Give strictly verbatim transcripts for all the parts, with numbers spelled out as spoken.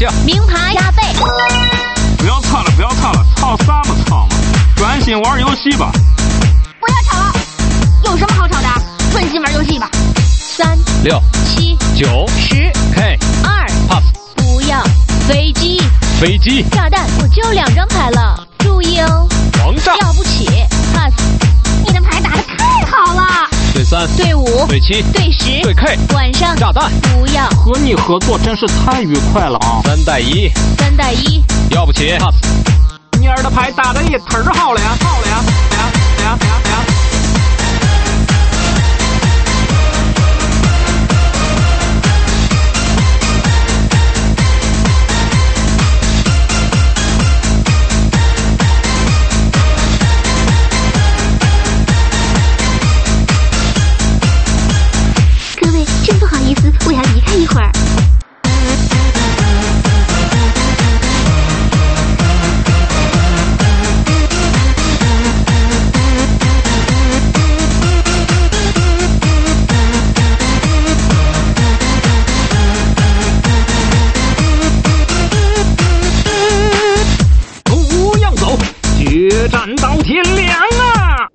下， 名牌加倍。 不要吵了，不要吵了，吵啥么吵嘛？专心玩游戏吧。 不要吵了，有什么好吵的？专心玩游戏吧。三六七九十 K 二 pass。 不要飞机飞机炸弹，我就两张牌了，注意哦。 王炸要不起 pass。你的牌打得太好了。 对三对五对七对十对 K 晚上炸弹， 不要和你合作真是太愉快了啊！ 三带一三带一要不起 pass。 蔫儿的牌打得也忒儿好了呀，好了呀，呀呀呀呀！ 各位，真不好意思，我要离开一会儿。 不要走，决战到天亮啊！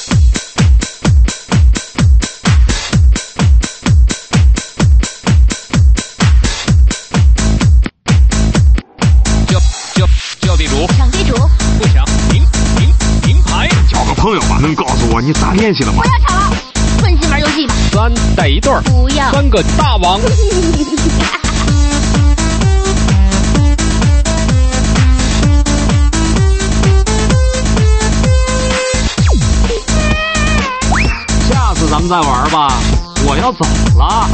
叫叫叫地主， 抢地主， 不抢，名名名牌。 交个朋友吧，能告诉我你咋联系的吗不？要吵了，专心玩游戏吧。 三带一对儿， 不要三个大王。 下次咱们再玩吧，我要走了。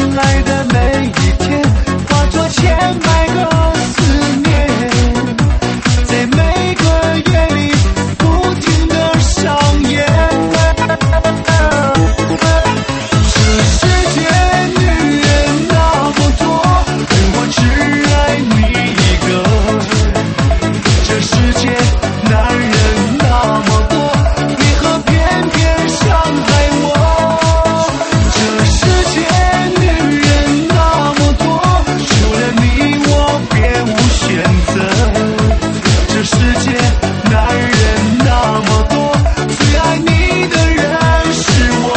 爱的每一天，化作千百个思念，在每个夜里不停地上演。这世界女人那么多，而我只爱你一个。这世界男人那么多，为何偏偏伤害我？这世界女人那么多，除了你我别无选择。这世界男人那么多，最爱你的人是我。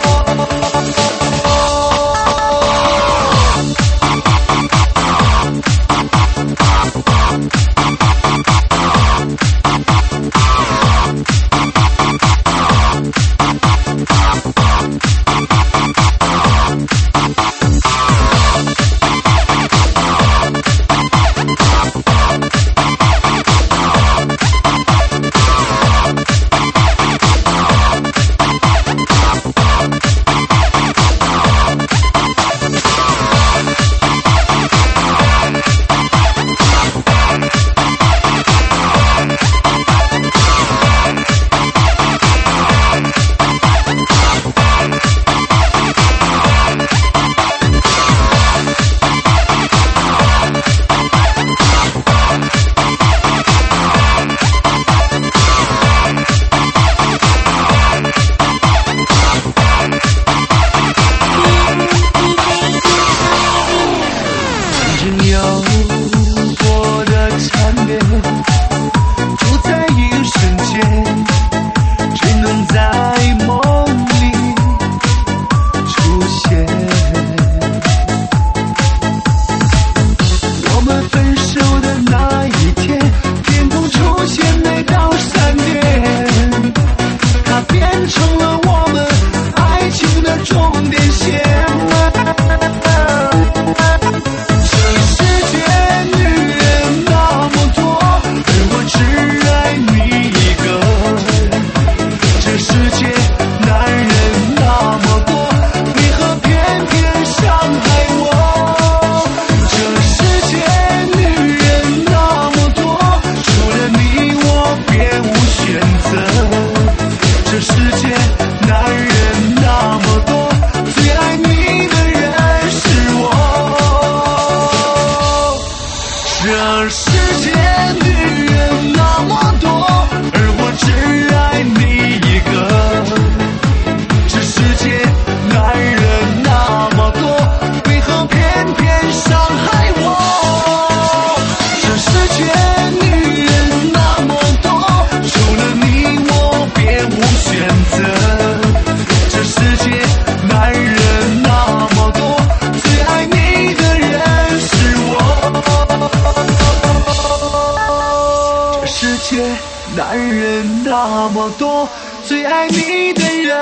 男人那么多，最爱你的人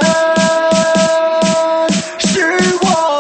是我。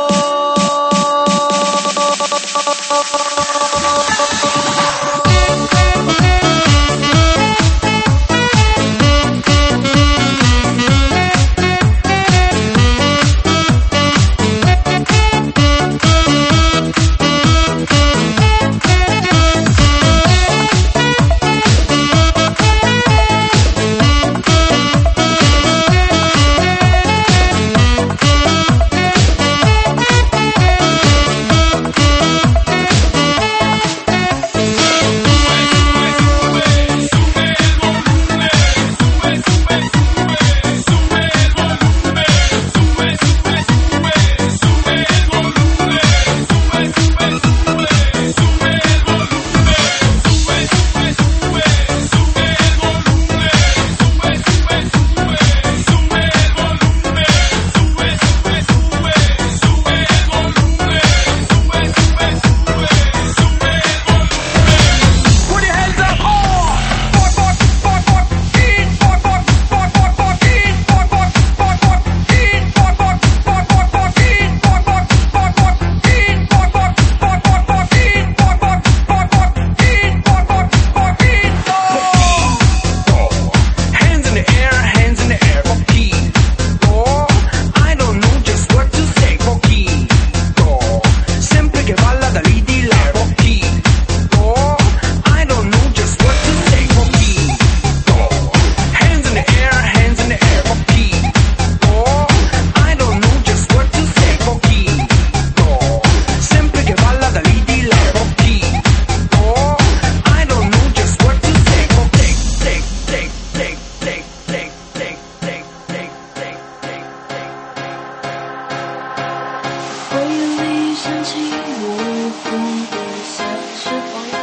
想起模糊的小时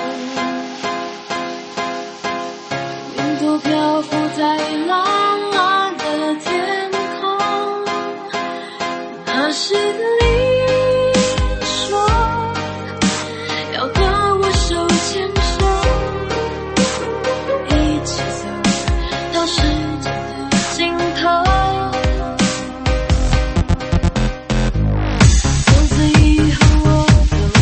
光，云朵漂浮在蓝蓝的天空。那时的你说要和我手牵手，一起走到世界的尽头。从此以后我都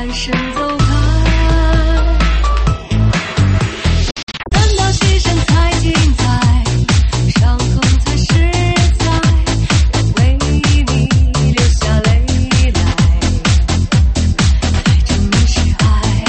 转身走开。难道牺牲才精彩，伤痛才实在，为你流下泪来，才证明是爱。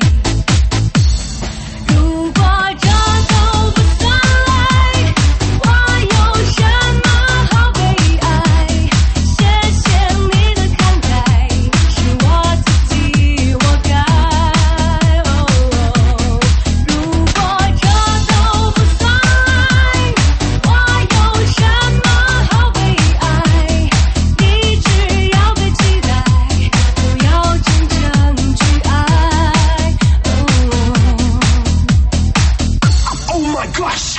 如果这都不算累，我有什么好悲哀？谢谢你的慷慨，是我自己活该。哦，如果这都不算爱，我有什么好悲哀？你只要别期待，不要真正去爱。哦。 Oh my gosh!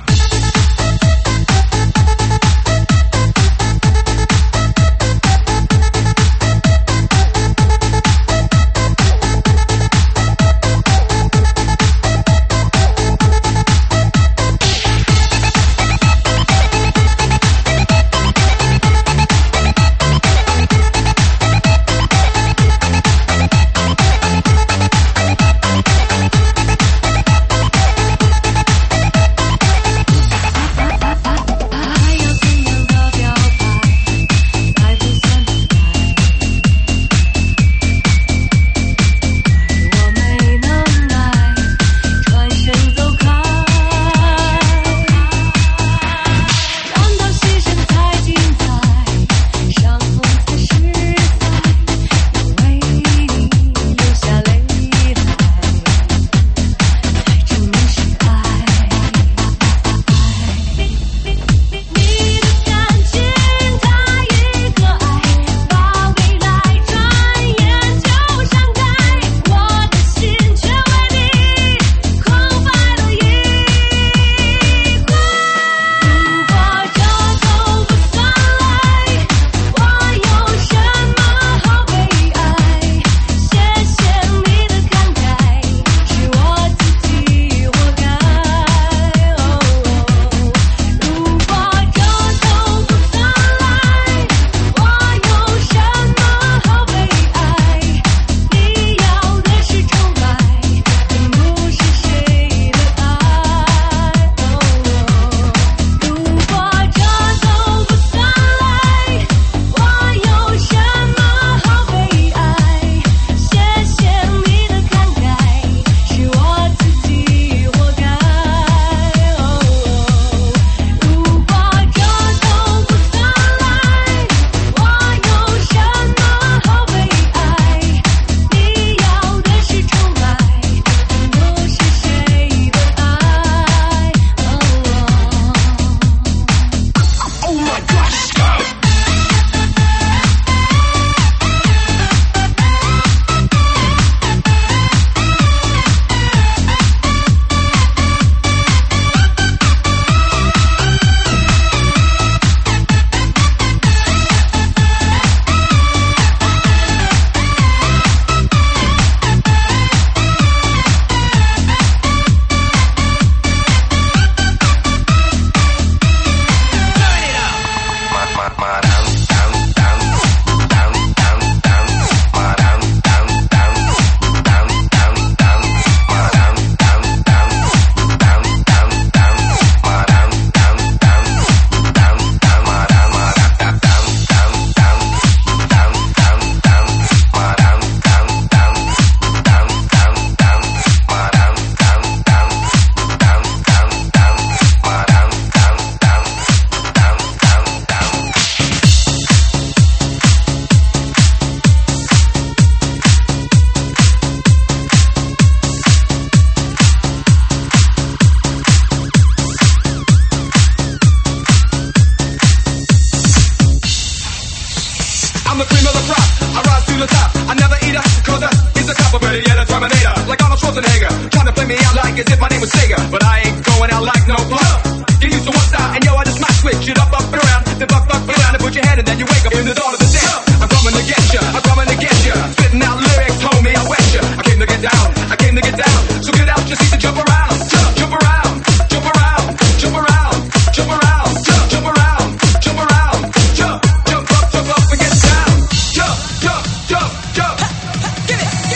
I'm the cream of the crop. I rise to the top. I never eat a cause a, he's a copper, but yet a Terminator. Like Arnold Schwarzenegger. Trying to play me out like as if my name was Sega. But I ain't going out like no plum. Get used to one style, and yo, I just might switch it up, up and around. Then buck, buck, around and put your head and then you wake up in the dawn of the day. I'm coming to get ya. I'm coming to get ya. Spitting out lyrics, homie, I wet ya. I came to get down. I came to get down. So get out your seat and jump around. Jump, jump around. Jump around. Jump around. Jump around. Jump, jump around. Jump around. Jump, jump up, jump up and get down. Jump, jump, jump, jump. Get it.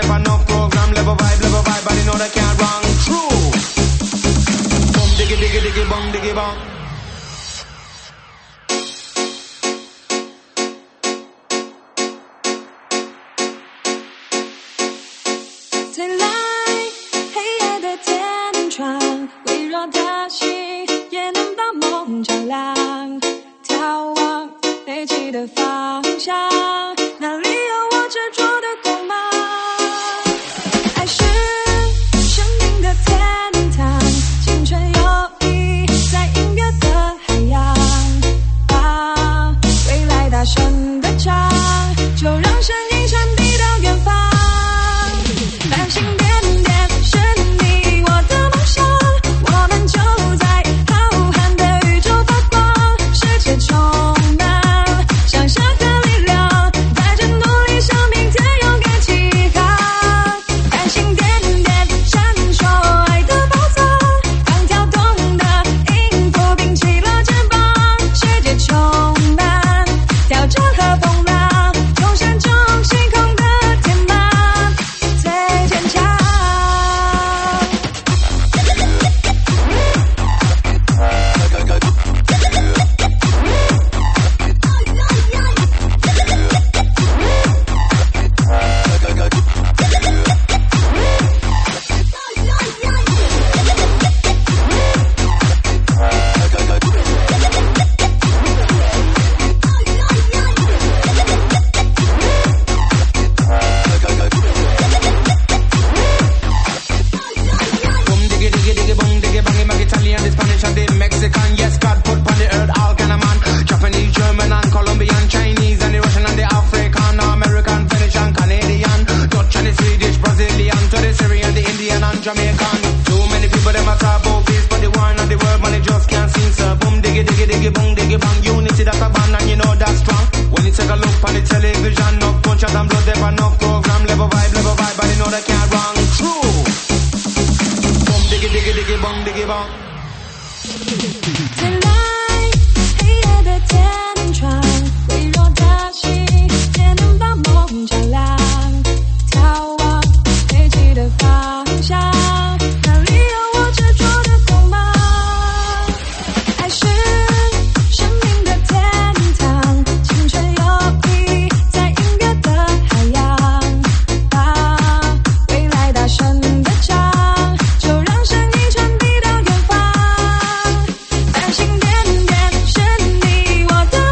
up enough program, level vibe, level vibe, but you know they can't wrong. True. Boom, diggy, diggy, diggy, bong, diggy, bong. 再来，黑夜的天窗，微弱的星也能把梦照亮。眺望飞起的方向，哪里有我执着的光芒？爱是生命的天堂，青春有你，在音乐的海洋，把未来大声的唱，就让声音传递到远方。繁星点点是你我的梦想，我们就在浩瀚的宇宙发光，世界充满想象的力量，带着努力向明天勇敢起航。繁星点点闪烁爱的宝藏，刚跳动的音符并起了肩膀，世界充满挑战和风浪，中山中星空的天马最坚强。 Boom, diggy, diggy, diggy, boom, diggy, bang, bang, Italian, the Spanish and the Mexican. Yes, God put on the earth all kind of man. Japanese, German and Colombian, Chinese and the Russian and the African, American, Finnish and Canadian, Dutch and the Swedish, Brazilian, to the Syrian, the Indian and Jamaican. Too many people them a talk about this, but the one and the world man they just can't sing. So boom, diggy, diggy, diggy, boom, diggy, bang. Unity that's a band and you know that's strong. When you take a look on the television, enough punches and blood, there enough program, level vibe, level vibe, but you know they can't wrong. True. Boom, diggy, diggy, diggy, bong, diggy, bong. 再来，黑夜的天窗，微弱的星也能把梦照亮。眺望飞起的方向，哪里有我执着的光芒？爱是生命的天堂，青春有你，在音乐的海洋，把未来大声的唱，就让声音传递到远方。繁星点点是你我的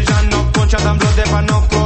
vision, enough gunshot and blood, there enough